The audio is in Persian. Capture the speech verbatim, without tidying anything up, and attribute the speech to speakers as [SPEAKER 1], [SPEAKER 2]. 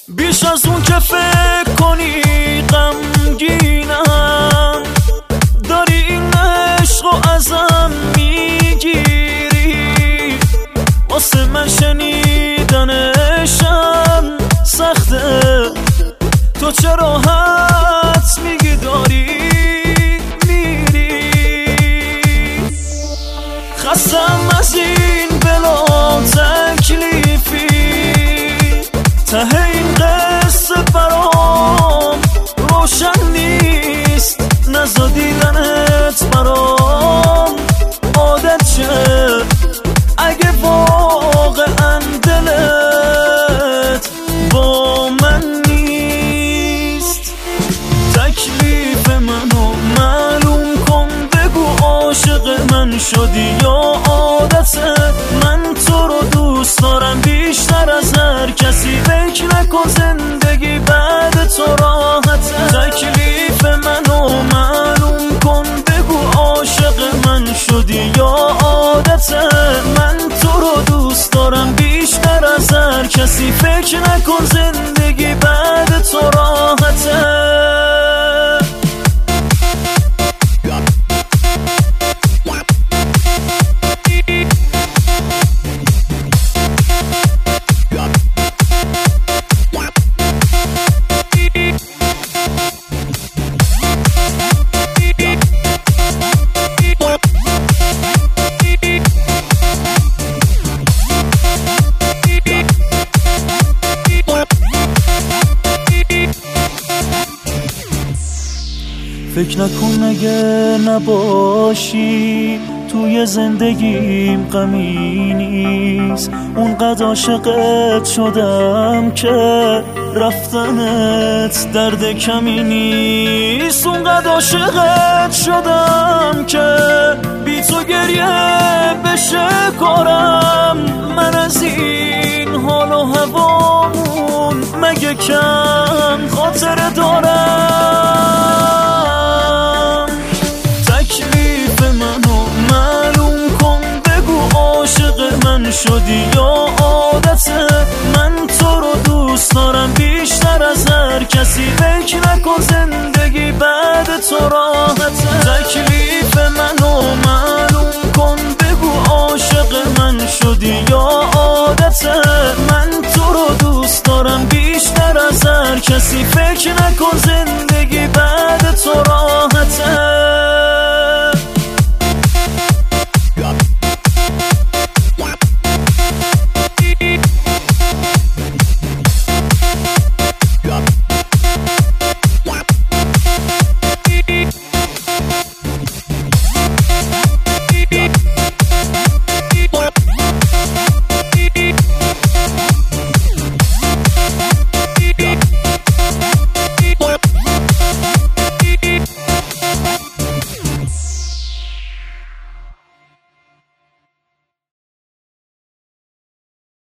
[SPEAKER 1] بیش از اون که فکر کنی غمگینم، داری این عشق و ازم میگیری. واسه من شنیدنشم سخته، تو چرا حدس میگی داری میری. خستم از این بلا تکلیفی، ته این قصه برام روشن نیست. نزا دیدنت برام عادت شه، اگه واقعا دلت با من نیست. تکلیف منو معلوم کن، بگو عاشق من شدی یا عادته. من تو رو دوست دارم بیشتر از هر کسی، فکر نکن زندگی بعد تو راحته. تکلیف منو معلوم کن، بگو عاشق من شدی یا عادته. من تو رو دوست دارم بیشتر از هر کسی، فکر نکن زندگی بعد تو راحته. فکر نکن اگه نباشی توی زندگیم غمی نیست. اونقدر عاشقت شدم که رفتنت درد کمی نیست. اونقدر عاشقت شدم که بی تو گریه بشه کارم. من از این حال و هوامون مگه کم خاطر دارم. تکلیف منو معلوم کن، بگو عاشق من شدی یا عادته. من تو رو دوست دارم بیشتر از هر کسی، فکر نکن زندگی بعد تو راحته. تکلیف منو معلوم کن، بگو عاشق من شدی یا عادته. من تو رو دوست دارم بیشتر از هر کسی، فکر نکن زندگی